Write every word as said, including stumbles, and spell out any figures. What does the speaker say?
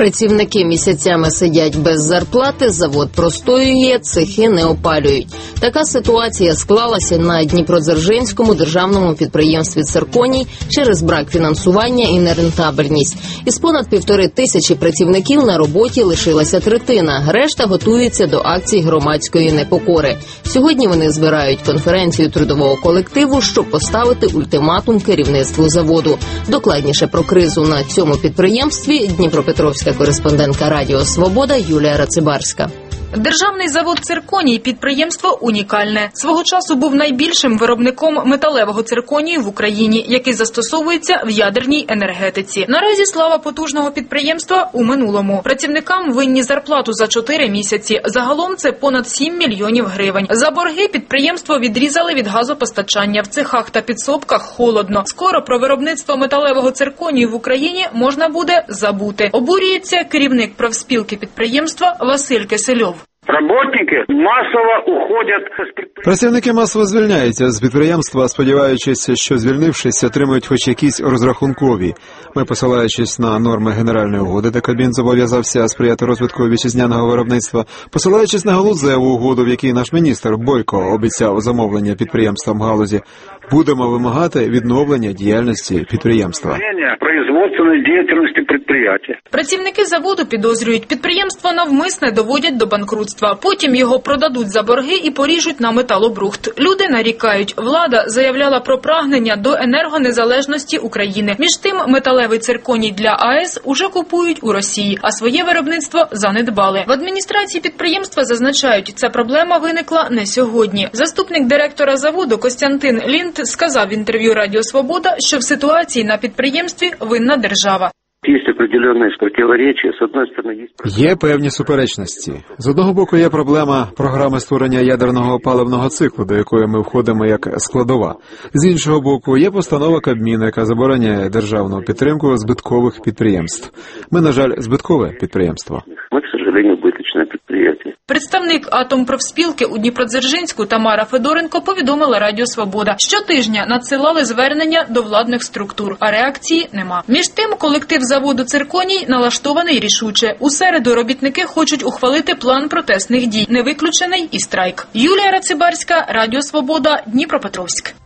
Працівники місяцями сидять без зарплати, завод простоює, цехи не опалюють. Така ситуація склалася на Дніпродзержинському державному підприємстві «Цирконій» через брак фінансування і нерентабельність. Із понад півтори тисячі працівників на роботі лишилася третина. Решта готується до акцій громадської непокори. Сьогодні вони збирають конференцію трудового колективу, щоб поставити ультиматум керівництву заводу. Докладніше про кризу на цьому підприємстві Дніпропетровська кореспондентка Радіо Свобода Юлія Рацибарська. Державний завод «Цирконій» – підприємство унікальне. Свого часу був найбільшим виробником металевого цирконію в Україні, який застосовується в ядерній енергетиці. Наразі слава потужного підприємства у минулому. Працівникам винні зарплату за чотири місяці. Загалом це понад сім мільйонів гривень. За борги підприємство відрізали від газопостачання. В цехах та підсобках холодно. Скоро про виробництво металевого цирконію в Україні можна буде забути. Обурюється керівник профспілки підприємства Василь Кисельов. Работники масово уходять з підприємства. Працівники масово звільняються з підприємства, сподіваючись, що звільнившись, отримують хоч якісь розрахункові. Ми, посилаючись на норми Генеральної угоди, де Кабмін зобов'язався сприяти розвитку вітчизняного виробництва, посилаючись на галузеву угоду, в якій наш міністр Бойко обіцяв замовлення підприємствам галузі, будемо вимагати відновлення діяльності підприємства. Производственної діяльності підприємства. Працівники заводу підозрюють, підприємство навмисне доводять до банкрутства. Потім його продадуть за борги і поріжуть на металобрухт. Люди нарікають, влада заявляла про прагнення до енергонезалежності України. Між тим, металевий цирконій для АЕС уже купують у Росії, а своє виробництво занедбали. В адміністрації підприємства зазначають, ця проблема виникла не сьогодні. Заступник директора заводу Костянтин Лінд сказав в інтерв'ю Радіо Свобода, що в ситуації на підприємстві винна держава. Є певні суперечності. З одного боку є проблема програми створення ядерного паливного циклу, до якої ми входимо як складова. З іншого боку, є постанова Кабміну, яка забороняє державну підтримку збиткових підприємств. Ми, на жаль, збиткове підприємство. Ми, к сожалению, убыточное предприятие. Представник Атомпрофспілки у Дніпродзержинську Тамара Федоренко повідомила Радіо Свобода. Щотижня надсилали звернення до владних структур, а реакції нема. Між тим, колектив заводу «Цирконій» налаштований рішуче. У середу робітники хочуть ухвалити план протестних дій. Не виключений і страйк. Юлія Рацибарська, Радіо Свобода, Дніпропетровськ.